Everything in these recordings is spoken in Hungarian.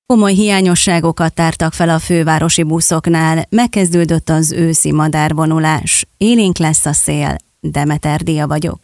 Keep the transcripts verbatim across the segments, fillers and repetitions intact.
Komoly hiányosságokat tártak fel a fővárosi buszoknál, megkezdődött az őszi madárvonulás. Élénk lesz a szél, Demeter Dia vagyok.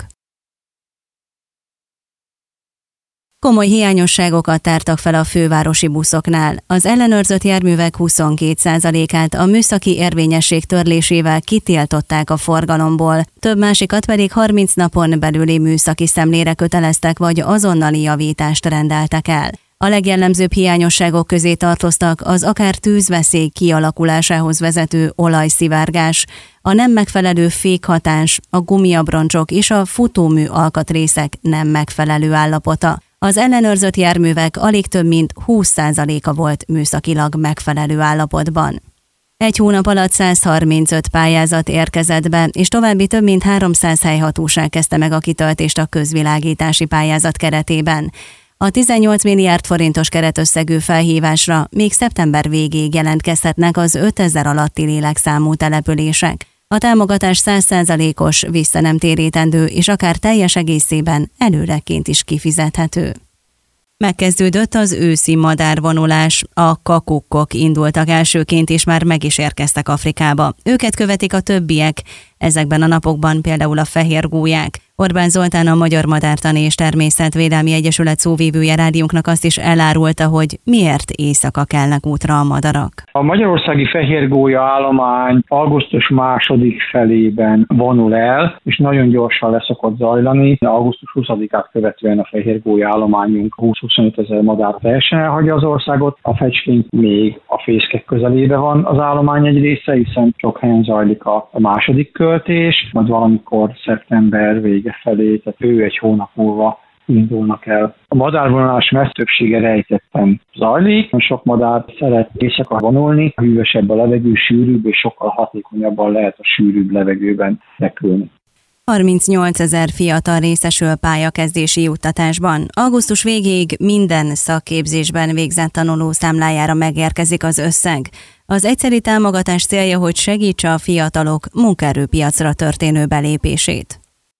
Komoly hiányosságokat tártak fel a fővárosi buszoknál. Az ellenőrzött járművek huszonkét százalékát a műszaki érvényesség törlésével kitiltották a forgalomból, több másikat pedig harminc napon belüli műszaki szemlére köteleztek vagy azonnali javítást rendeltek el. A legjellemzőbb hiányosságok közé tartoztak az akár tűzveszély kialakulásához vezető olajszivárgás, a nem megfelelő fékhatás, a gumiabroncsok és a futómű alkatrészek nem megfelelő állapota. Az ellenőrzött járművek alig több mint húsz százaléka volt műszakilag megfelelő állapotban. Egy hónap alatt száz harmincöt pályázat érkezett be, és további több mint háromszáz helyhatóság kezdte meg a kitöltést a közvilágítási pályázat keretében. A tizennyolc milliárd forintos keretösszegű felhívásra még szeptember végéig jelentkezhetnek az ötezer alatti lélekszámú települések. A támogatás száz százalékos, vissza nem térítendő és akár teljes egészében előreként is kifizethető. Megkezdődött az őszi madárvonulás. A kakukkok indultak elsőként, és már meg is érkeztek Afrikába. Őket követik a többiek, ezekben a napokban például a fehérgólyák. Orbán Zoltán, a Magyar Madártani és Természetvédelmi Egyesület szóvivője rádiónknak azt is elárulta, hogy miért éjszaka kelnek útra a madarak. A magyarországi fehérgólya állomány augusztus második felében vonul el, és nagyon gyorsan leszokott zajlani. augusztus huszadikát követően a fehérgólya állományunk húsz-huszonöt ezer madár teljesen elhagyja az országot. A fecskénk még a fészkek közelébe van az állomány egy része, hiszen sok helyen zajlik a második költés, majd valamikor szeptember vége felé, tehát ő egy hónap múlva indulnak el. A madárvonulás messz többsége rejtetten zajlik, sok madár szeret éjszaka vonulni, hűvösebb a levegő, sűrűbb, és sokkal hatékonyabban lehet a sűrűbb levegőben repülni. harmincnyolcezer fiatal részesül pályakezdési juttatásban. Augusztus végéig minden szakképzésben végzett tanuló számlájára megérkezik az összeg. Az egyszeri támogatás célja, hogy segítse a fiatalok munkaerőpiacra történő belépését.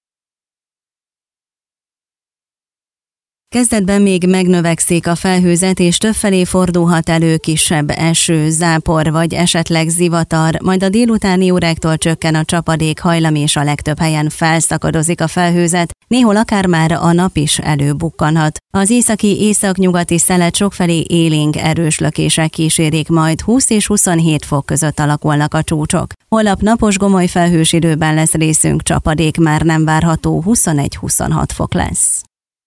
Kezdetben még megnövekszik a felhőzet, és többfelé fordulhat elő kisebb eső, zápor vagy esetleg zivatar, majd a délutáni óráktól csökken a csapadék hajlam, és a legtöbb helyen felszakadozik a felhőzet, néhol akár már a nap is előbukkanhat. Az északi északnyugati szelet sokfelé élénk erős lökések kísérik, majd húsz és huszonhét fok között alakulnak a csúcsok. Holnap napos gomoly felhős időben lesz részünk, csapadék már nem várható, huszonegy-huszonhat fok lesz.